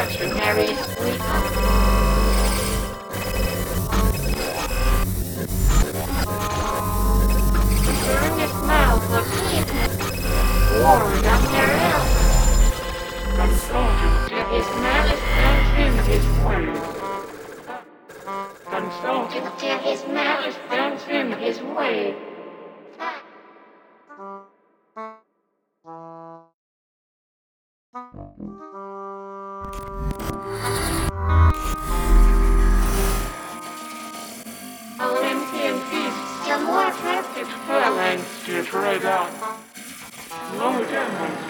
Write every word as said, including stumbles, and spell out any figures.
reactionary sweetheart. Turn his mouth of sweetness. Warm up their elbows. Consult him to his malice and in his way. Consult him to his malice and in his way. Olympian feasts are more attractive phalanx to trade out. Long demons